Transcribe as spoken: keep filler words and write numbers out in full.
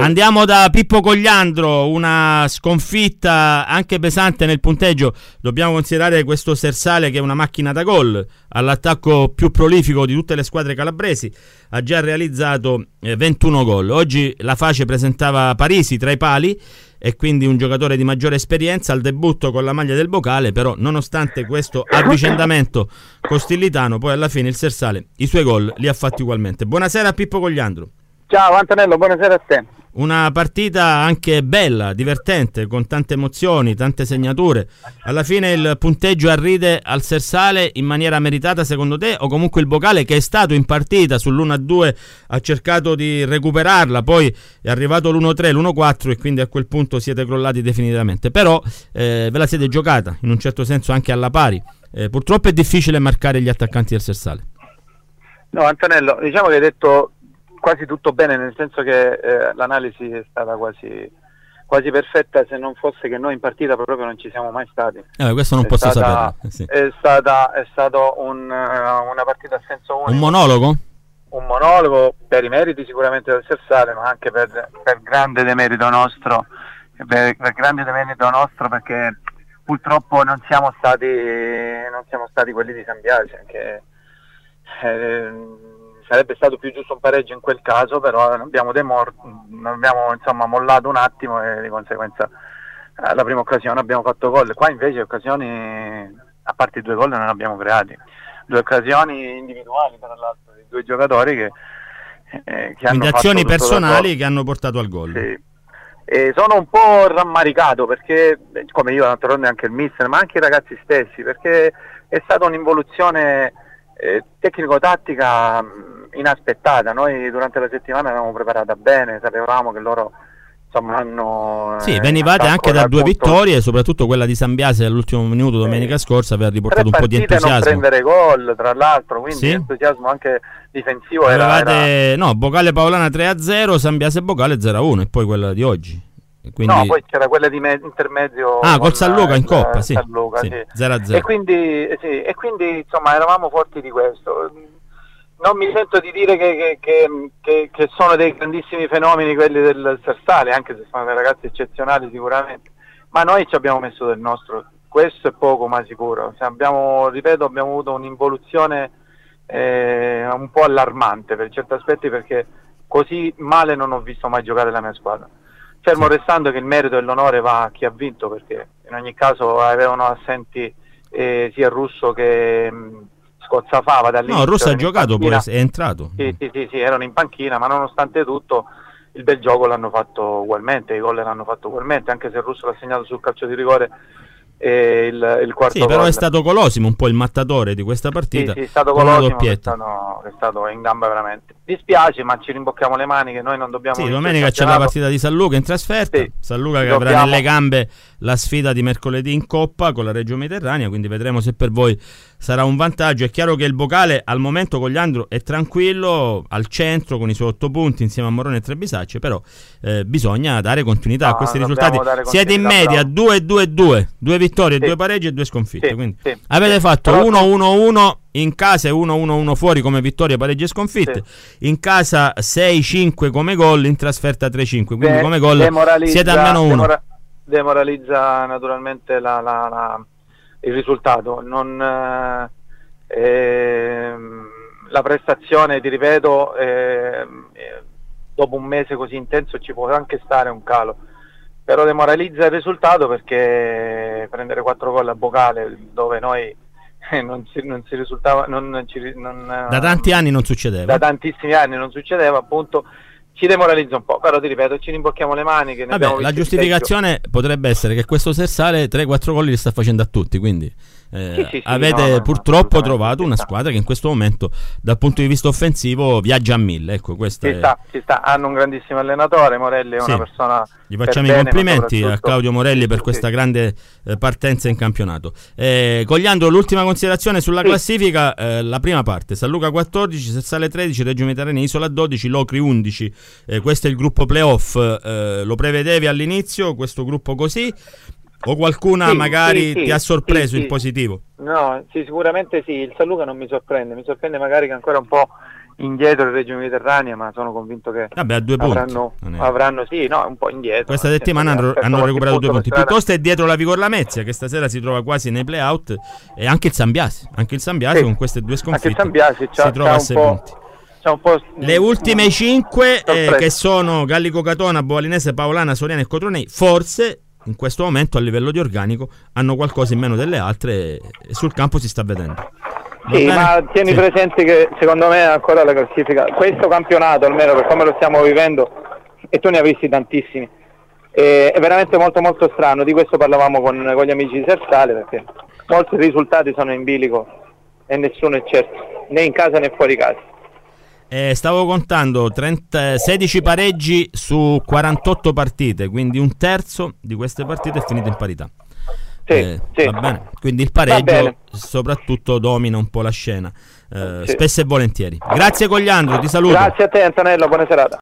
Andiamo da Pippo Cogliandro, una sconfitta anche pesante nel punteggio. Dobbiamo considerare questo Sersale che è una macchina da gol, all'attacco più prolifico di tutte le squadre calabresi, ha già realizzato eh, ventuno gol. Oggi la Face presentava Parisi tra i pali e quindi un giocatore di maggiore esperienza al debutto con la maglia del Bocale, però nonostante questo avvicendamento costillitano, poi alla fine il Sersale i suoi gol li ha fatti ugualmente. Buonasera a Pippo Cogliandro. Ciao Antonello, buonasera a te. Una partita anche bella, divertente, con tante emozioni, tante segnature. Alla fine il punteggio arride al Sersale in maniera meritata secondo te, o comunque il Bocale, che è stato in partita sull'uno a due, ha cercato di recuperarla, poi è arrivato l'uno a tre, l'uno a quattro e quindi a quel punto siete crollati definitivamente. Però eh, ve la siete giocata in un certo senso anche alla pari. Eh, purtroppo è difficile marcare gli attaccanti del Sersale. No Antonello, diciamo che hai detto quasi tutto bene, nel senso che eh, l'analisi è stata quasi quasi perfetta, se non fosse che noi in partita proprio non ci siamo mai stati. Eh, questo non è posso stata, saperlo. Sì. È stata è stato un, una partita a senso unico. Un monologo? Un monologo per i meriti sicuramente del Sersale, ma anche per, per grande demerito nostro, per, per grande demerito nostro perché purtroppo non siamo stati non siamo stati quelli di San Biase, che eh, sarebbe stato più giusto un pareggio in quel caso, però abbiamo, demor- abbiamo insomma mollato un attimo e di conseguenza alla prima occasione abbiamo fatto gol. Qua invece occasioni, a parte i due gol, non abbiamo creati. Due occasioni individuali tra l'altro di due giocatori che, eh, che quindi hanno azioni fatto personali che hanno portato al gol. Sì. E sono un po' rammaricato perché, come io naturalmente anche il mister, ma anche i ragazzi stessi, perché è stata un'involuzione eh, tecnico-tattica inaspettata. Noi durante la settimana l'avevamo preparata bene, sapevamo che loro insomma hanno sì, venivate anche da due punto... vittorie, soprattutto quella di San Biase all'ultimo minuto domenica eh, scorsa aveva riportato un po' di entusiasmo. Non prendere gol, tra l'altro, quindi sì? entusiasmo anche difensivo. Avevate, era, era... no, Bocale Paolana tre a zero, San Biase Bocale zero a uno e poi quella di oggi. Quindi... No, poi c'era quella di me- intermedio. Ah, col San Luca in Coppa, sì. San Luca, sì, sì. zero a zero. E quindi, sì, e quindi insomma eravamo forti di questo. Non mi sento di dire che, che, che, che sono dei grandissimi fenomeni quelli del Sersale, anche se sono dei ragazzi eccezionali sicuramente, ma noi ci abbiamo messo del nostro, questo è poco ma sicuro. Cioè abbiamo, ripeto, abbiamo avuto un'involuzione eh, un po' allarmante per certi aspetti, perché così male non ho visto mai giocare la mia squadra. Fermo sì. Restando che il merito e l'onore va a chi ha vinto, perché in ogni caso avevano assenti eh, sia Russo che... Mh, Scozzafava dall'inizio. No, Russo ha giocato, poi è entrato. Sì, sì, sì, sì, erano in panchina, ma nonostante tutto il bel gioco l'hanno fatto ugualmente, i gol l'hanno fatto ugualmente, anche se il Russo l'ha segnato sul calcio di rigore e il, il quarto sì, però gol. È stato Colosimo un po' il mattatore di questa partita. Sì, sì, è stato Colosimo che è stato, è stato in gamba veramente. Dispiace, ma ci rimbocchiamo le maniche, noi non dobbiamo... Sì, domenica c'è la partita di San Luca in trasferta, sì, San Luca che dobbiamo... avrà nelle gambe la sfida di mercoledì in Coppa con la Reggio Mediterranea, quindi vedremo se per voi sarà un vantaggio. È chiaro che il Bocale al momento, Cogliandro, è tranquillo al centro con i suoi otto punti insieme a Morone e Trebisacce, però eh, bisogna dare continuità no, a questi risultati. Siete in media due due due, due vittorie, sì, due pareggi e due sconfitte, sì, quindi sì, avete sì, fatto uno uno uno in casa e uno uno uno fuori come vittorie, pareggi e sconfitte, sì, in casa sei cinque come gol, in trasferta tre cinque, quindi De- come gol siete a meno uno. Demora- demoralizza naturalmente la, la, la, il risultato, non eh, eh, la prestazione, ti ripeto, eh, eh, dopo un mese così intenso ci può anche stare un calo, però demoralizza il risultato perché prendere quattro gol a Bocale dove noi eh, non, si, non si risultava non, ci, non, da tanti anni non succedeva da tantissimi anni non succedeva appunto, ci demoralizza un po', però ti ripeto, ci rimbocchiamo le maniche. Ne Vabbè, la giustificazione potrebbe essere che questo Sersale tre quattro gol li sta facendo a tutti, quindi eh, sì, sì, sì, avete no, no, purtroppo trovato una squadra che in questo momento dal punto di vista offensivo viaggia a mille, ecco, questa ci è... sta, ci sta, hanno un grandissimo allenatore, Morelli è sì, una persona, gli facciamo i complimenti a Claudio Morelli per questa sì, grande eh, partenza in campionato. eh, Cogliandro, l'ultima considerazione sulla sì, classifica, eh, la prima parte: San Luca quattordici, Sersale tredici, Reggio Mediterranea Isola dodici, Locri undici. eh, questo è il gruppo playoff. eh, lo prevedevi all'inizio questo gruppo così o qualcuna sì, magari sì, ti sì, ha sorpreso sì, in sì. positivo? No, sì, sicuramente sì, il San Luca non mi sorprende, mi sorprende magari che ancora un po' indietro il Reggio Mediterranea, ma sono convinto che Vabbè, a due avranno, punti. avranno sì, no, un po' indietro. Questa settimana hanno, hanno recuperato due punti. Piuttosto è dietro la Vigor Lamezia, che stasera si trova quasi nei play-out, e anche il Sambiasi, anche il Sambiasi sì, con queste due sconfitte anche il Sambiasi si trova a sei punti. Un po'... Le ultime cinque eh, che sono Gallico Catona, Bovalinese, Paolana, Soriana e Cotronei, forse in questo momento a livello di organico hanno qualcosa in meno delle altre e sul campo si sta vedendo. Va sì, bene? Ma tieni sì. presente che secondo me ancora la classifica, questo campionato almeno per come lo stiamo vivendo, e tu ne hai visti tantissimi, è veramente molto molto strano. Di questo parlavamo con, con gli amici di Sersale, perché molti risultati sono in bilico e nessuno è certo, né in casa né fuori casa. Eh, stavo contando trenta, sedici pareggi su quarantotto partite, quindi un terzo di queste partite è finito in parità. Sì, eh, sì. Va bene. Quindi il pareggio soprattutto domina un po' la scena, eh, sì. spesso e volentieri. Grazie Cogliandro, ti saluto. Grazie a te Antonello, buona serata.